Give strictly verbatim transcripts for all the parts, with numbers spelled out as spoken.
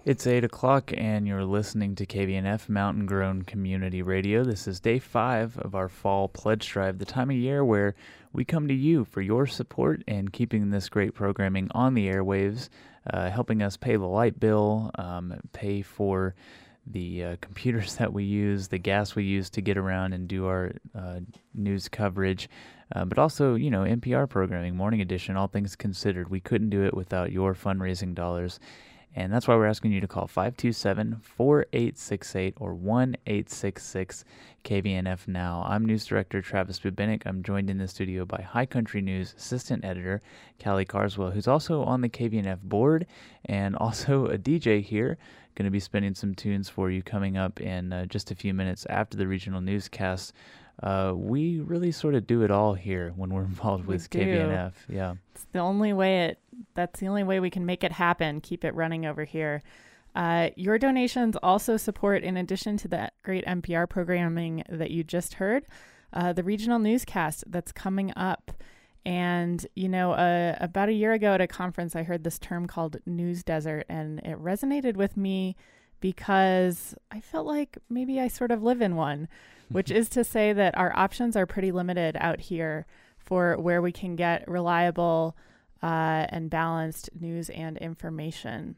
It's eight o'clock and you're listening to K V N F Mountain Grown Community Radio. This is day five of our fall pledge drive, the time of year where we come to you for your support and keeping this great programming on the airwaves, uh, helping us pay the light bill, um, pay for the uh, computers that we use, the gas we use to get around and do our uh, news coverage, uh, but also, you know, N P R programming, Morning Edition, all things considered. We couldn't do it without your fundraising dollars. And that's why we're asking you to call five two seven, four eight six eight or one eight six six K V N F now. I'm News Director Travis Bubenik. I'm joined in the studio by High Country News Assistant Editor Callie Carswell, who's also on the K V N F board and also a D J here. Going to be spinning some tunes for you coming up in uh, just a few minutes after the regional newscast. Uh, we really sort of do it all here when we're involved with we K V N F. Yeah, it's the only way it. That's the only way we can make it happen. Keep it running over here. Uh, your donations also support, in addition to that great N P R programming that you just heard, uh, the regional newscast that's coming up. And, you know, uh, about a year ago at a conference, I heard this term called news desert, and it resonated with me because I felt like maybe I sort of live in one, which is to say that our options are pretty limited out here for where we can get reliable uh, and balanced news and information.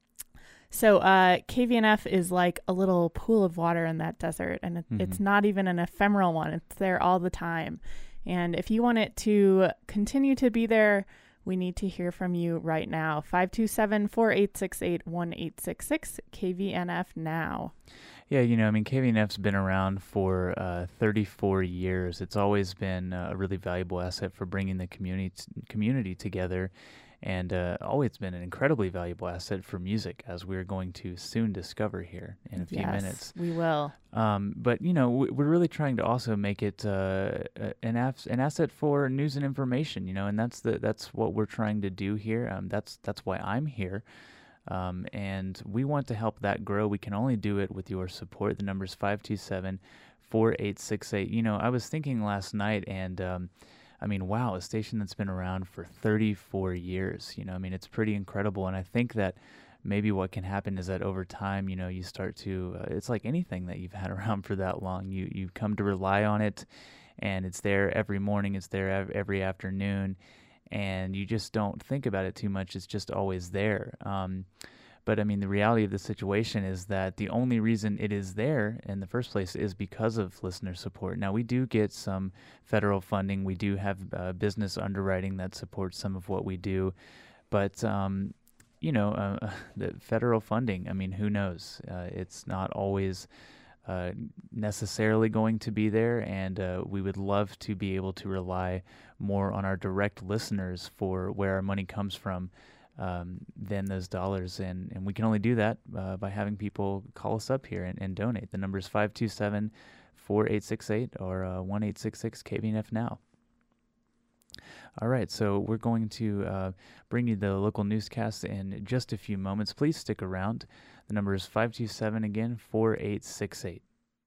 So uh, K V N F is like a little pool of water in that desert, and it, mm-hmm. it's not even an ephemeral one. It's there all the time. And if you want it to continue to be there, we need to hear from you right now. five two seven, four eight six eight, one eight six six, K V N F now. Yeah, you know, I mean, K V N F's been around for uh, thirty-four years. It's always been a really valuable asset for bringing the community t- community together, and uh, always been an incredibly valuable asset for music, as we're going to soon discover here in a few yes, minutes. we will. Um, but, you know, we're really trying to also make it uh, an, af- an asset for news and information, you know, and that's the that's what we're trying to do here. Um, that's that's why I'm here. Um, and we want to help that grow. We can only do it with your support. The number is five two seven, four eight six eight. You know, I was thinking last night, and um, I mean, wow, a station that's been around for thirty-four years. You know, I mean, it's pretty incredible. And I think that maybe what can happen is that over time, you know, you start to, uh, it's like anything that you've had around for that long. You, you come to rely on it, and it's there every morning. It's there ev- every afternoon. And you just don't think about it too much. It's just always there. Um, but, I mean, the reality of the situation is that the only reason it is there in the first place is because of listener support. Now, we do get some federal funding. We do have uh, business underwriting that supports some of what we do. But, um, you know, uh, the federal funding, I mean, who knows? Uh, it's not always Uh, necessarily going to be there, and uh, we would love to be able to rely more on our direct listeners for where our money comes from um, than those dollars, and, and we can only do that uh, by having people call us up here and, and donate. The number is five two seven, four eight six eight or uh, one eight six six K V N F now. All right, so we're going to uh, bring you the local newscast in just a few moments. Please stick around. The number is five two seven, again, four eight six eight.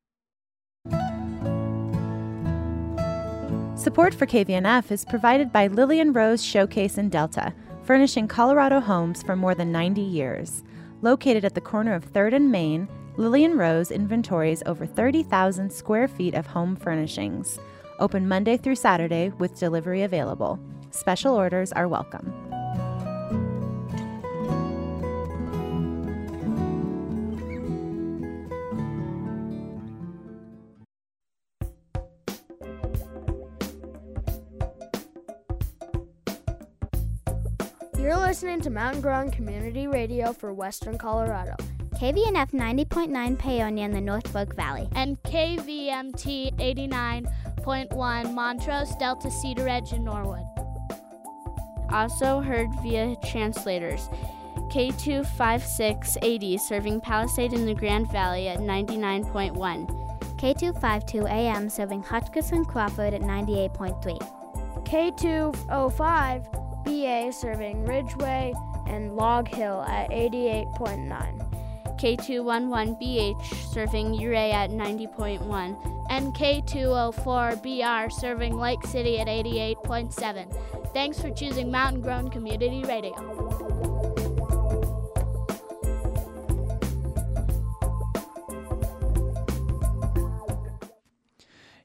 Support for K V N F is provided by Lillian Rose Showcase in Delta, furnishing Colorado homes for more than ninety years. Located at the corner of third and Main, Lillian Rose inventories over thirty thousand square feet of home furnishings. Open Monday through Saturday with delivery available. Special orders are welcome. You're listening to Mountain Grown Community Radio for Western Colorado. K V N F ninety point nine Paonia in the North Fork Valley. And K V M T eighty-nine point one Montrose, Delta, Cedar Edge, and Norwood. Also heard via translators. K two fifty-six eighty serving Palisade in the Grand Valley at ninety-nine point one. K two fifty-two A M serving Hotchkiss and Crawford at ninety-eight point three. K two oh five B A serving Ridgeway and Log Hill at eighty-eight point nine. K two eleven B H serving Uray at ninety point one. And K two oh four B R serving Lake City at eighty-eight point seven. Thanks for choosing Mountain Grown Community Radio.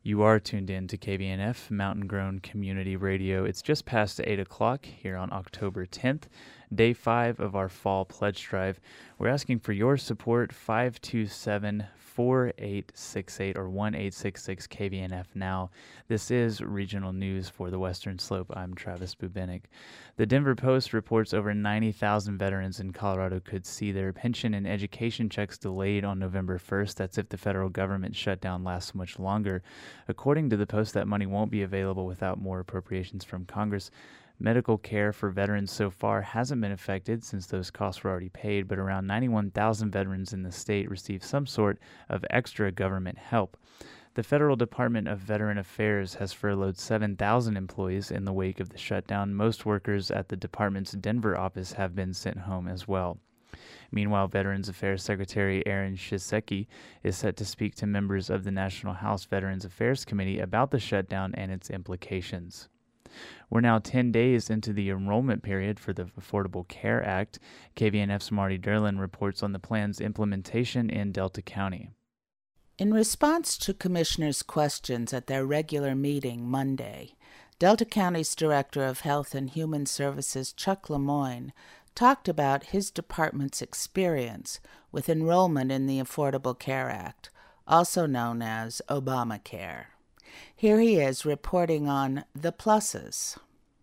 You are tuned in to K V N F, Mountain Grown Community Radio. It's just past eight o'clock here on October tenth, day five of our fall pledge drive. We're asking for your support, five two seven, four eight six eight or one eight six six K V N F now. This is regional news for the Western Slope. I'm Travis Bubenik. The Denver Post reports over ninety thousand veterans in Colorado could see their pension and education checks delayed on November first. That's if the federal government shutdown lasts much longer. According to the Post, that money won't be available without more appropriations from Congress. Medical care for veterans so far hasn't been affected since those costs were already paid, but around ninety-one thousand veterans in the state receive some sort of extra government help. The Federal Department of Veteran Affairs has furloughed seven thousand employees in the wake of the shutdown. Most workers at the department's Denver office have been sent home as well. Meanwhile, Veterans Affairs Secretary Aaron Shisekki is set to speak to members of the National House Veterans Affairs Committee about the shutdown and its implications. We're now ten days into the enrollment period for the Affordable Care Act. K V N F's Marty Derlin reports on the plan's implementation in Delta County. In response to commissioners' questions at their regular meeting Monday, Delta County's Director of Health and Human Services, Chuck Lemoyne, talked about his department's experience with enrollment in the Affordable Care Act, also known as Obamacare. Here he is reporting on the pluses.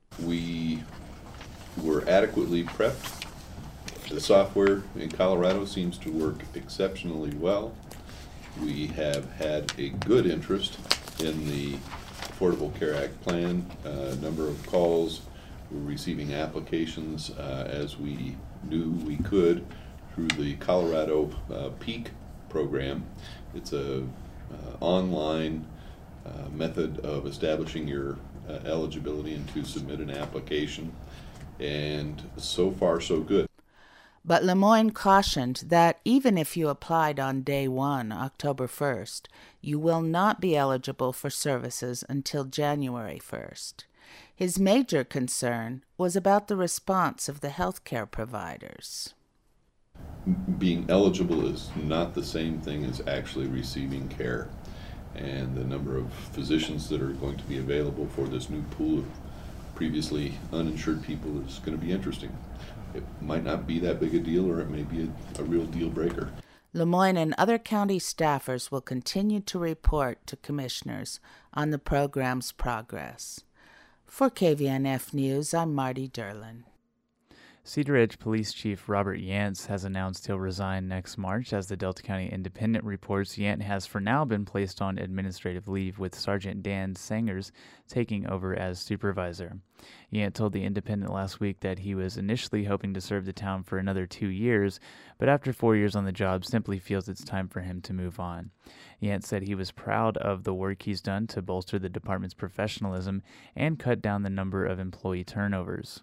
We were adequately prepped. The software in Colorado seems to work exceptionally well. We have had a good interest in the Affordable Care Act plan. A uh, number of calls. We're receiving applications uh, as we knew we could through the Colorado uh, PEAK program. It's a uh, online uh, method of establishing your uh, eligibility and to submit an application, and so far so good. But Lemoyne cautioned that even if you applied on day one, October first, you will not be eligible for services until January first. His major concern was about the response of the healthcare providers. Being eligible is not the same thing as actually receiving care. And the number of physicians that are going to be available for this new pool of previously uninsured people is going to be interesting. It might not be that big a deal, or it may be a, a real deal breaker. Lemoyne and other county staffers will continue to report to commissioners on the program's progress. For K V N F News, I'm Marty Derlin. Cedar Edge Police Chief Robert Yance has announced he'll resign next March. As the Delta County Independent reports, Yance has for now been placed on administrative leave, with Sergeant Dan Sangers taking over as supervisor. Yance told the Independent last week that he was initially hoping to serve the town for another two years, but after four years on the job, simply feels it's time for him to move on. Yance said he was proud of the work he's done to bolster the department's professionalism and cut down the number of employee turnovers.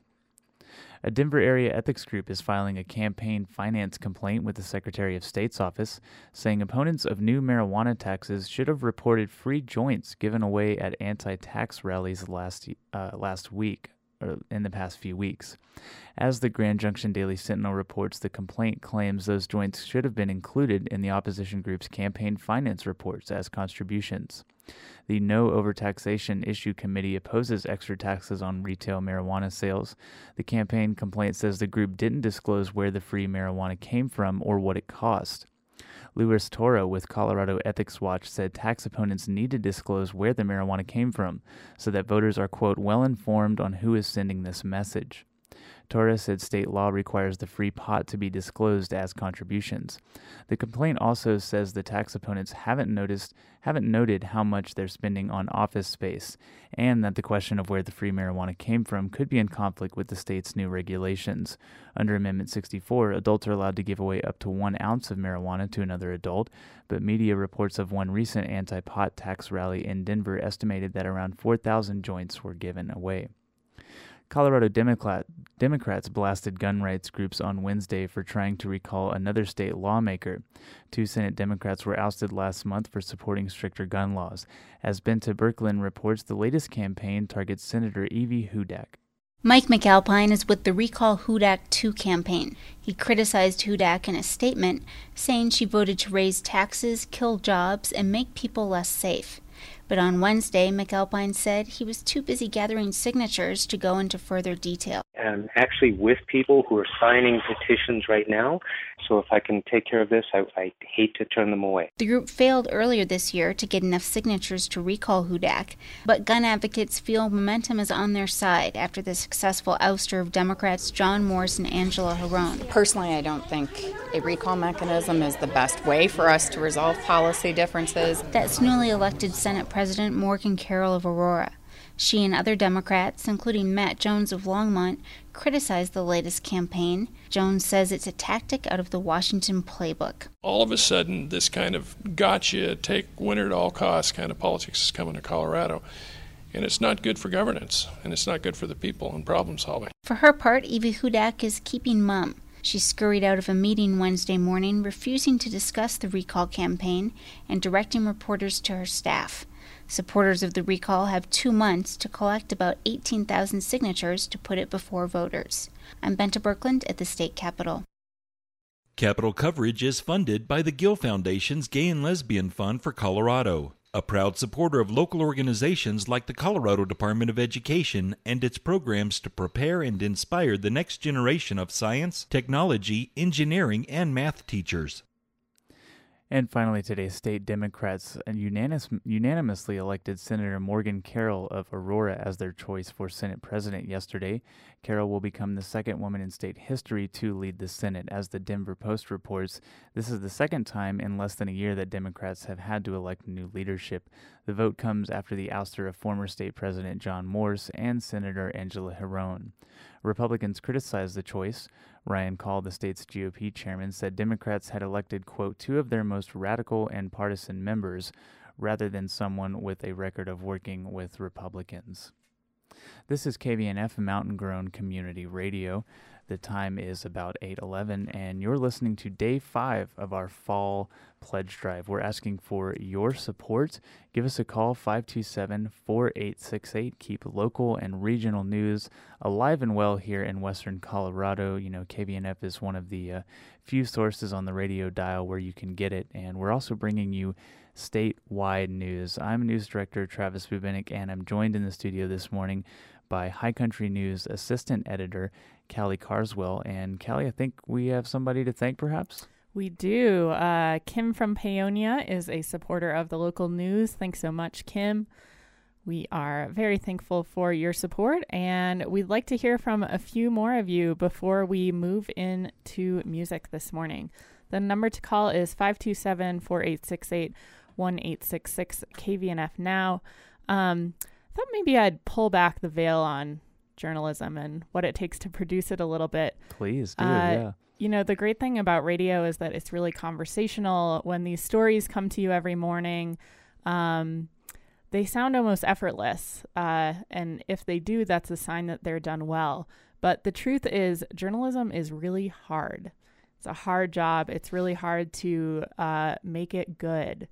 A Denver area ethics group is filing a campaign finance complaint with the Secretary of State's office, saying opponents of new marijuana taxes should have reported free joints given away at anti-tax rallies last uh, last week, or in the past few weeks. As the Grand Junction Daily Sentinel reports, the complaint claims those joints should have been included in the opposition group's campaign finance reports as contributions. The No Overtaxation Issue Committee opposes extra taxes on retail marijuana sales. The campaign complaint says the group didn't disclose where the free marijuana came from or what it cost. Louis Toro with Colorado Ethics Watch said tax opponents need to disclose where the marijuana came from so that voters are, quote, well informed on who is sending this message. Torres said state law requires the free pot to be disclosed as contributions. The complaint also says the tax opponents haven't noticed, haven't noted how much they're spending on office space, and that the question of where the free marijuana came from could be in conflict with the state's new regulations. Under Amendment sixty-four, adults are allowed to give away up to one ounce of marijuana to another adult, but media reports of one recent anti-pot tax rally in Denver estimated that around four thousand joints were given away. Colorado Democrat, Democrats blasted gun rights groups on Wednesday for trying to recall another state lawmaker. Two Senate Democrats were ousted last month for supporting stricter gun laws. As Benta Berklin reports, the latest campaign targets Senator Evie Hudak. Mike McAlpine is with the Recall Hudak two campaign. He criticized Hudak in a statement, saying she voted to raise taxes, kill jobs, and make people less safe. But on Wednesday, McAlpine said he was too busy gathering signatures to go into further detail. I'm actually with people who are signing petitions right now, so if I can take care of this, I, I hate to turn them away. The group failed earlier this year to get enough signatures to recall Hudak, but gun advocates feel momentum is on their side after the successful ouster of Democrats John Morse and Angela Herron. Personally, I don't think a recall mechanism is the best way for us to resolve policy differences. That's newly elected Senate President Morgan Carroll of Aurora. She and other Democrats, including Matt Jones of Longmont, criticized the latest campaign. Jones says it's a tactic out of the Washington playbook. All of a sudden, this kind of gotcha, take winner at all costs kind of politics is coming to Colorado. And it's not good for governance, and it's not good for the people and problem solving. For her part, Eva Hudak is keeping mum. She scurried out of a meeting Wednesday morning, refusing to discuss the recall campaign and directing reporters to her staff. Supporters of the recall have two months to collect about eighteen thousand signatures to put it before voters. I'm Benta Birkeland at the state capitol. Capitol coverage is funded by the Gill Foundation's Gay and Lesbian Fund for Colorado, a proud supporter of local organizations like the Colorado Department of Education and its programs to prepare and inspire the next generation of science, technology, engineering, and math teachers. And finally today, state Democrats unanimous, unanimously elected Senator Morgan Carroll of Aurora as their choice for Senate President yesterday. Carroll will become the second woman in state history to lead the Senate. As the Denver Post reports, this is the second time in less than a year that Democrats have had to elect new leadership. The vote comes after the ouster of former state President John Morse and Senator Angela Herron. Republicans criticized the choice. Ryan Call, the state's G O P chairman, said Democrats had elected, quote, two of their most radical and partisan members rather than someone with a record of working with Republicans. This is K V N F Mountain Grown Community Radio. The time is about eight eleven, and you're listening to day five of our fall pledge drive. We're asking for your support. Give us a call, five two seven, four eight six eight. Keep local and regional news alive and well here in western Colorado. You know, K V N F is one of the uh, few sources on the radio dial where you can get it, and we're also bringing you statewide news. I'm News Director Travis Bubenik, and I'm joined in the studio this morning by High Country News Assistant Editor Callie Carswell. And Callie, I think we have somebody to thank, perhaps? We do. Uh, Kim from Paonia is a supporter of the local news. Thanks so much, Kim. We are very thankful for your support, and we'd like to hear from a few more of you before we move into music this morning. The number to call is five two seven, four eight six eight, one eight six six, K V N F Now. Um, I thought maybe I'd pull back the veil on journalism and what it takes to produce it a little bit. Please do, uh, yeah. You know, the great thing about radio is that it's really conversational. When these stories come to you every morning, um, they sound almost effortless. Uh, and if they do, that's a sign that they're done well. But the truth is, journalism is really hard. It's a hard job. It's really hard to uh, make it good.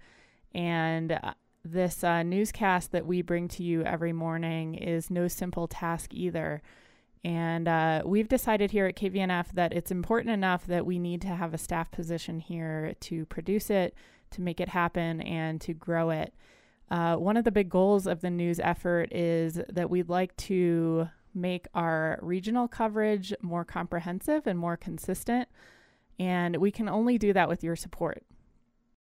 And uh, this uh, newscast that we bring to you every morning is no simple task either. And uh, we've decided here at K V N F that it's important enough that we need to have a staff position here to produce it, to make it happen, and to grow it. Uh, one of the big goals of the news effort is that we'd like to make our regional coverage more comprehensive and more consistent. And we can only do that with your support.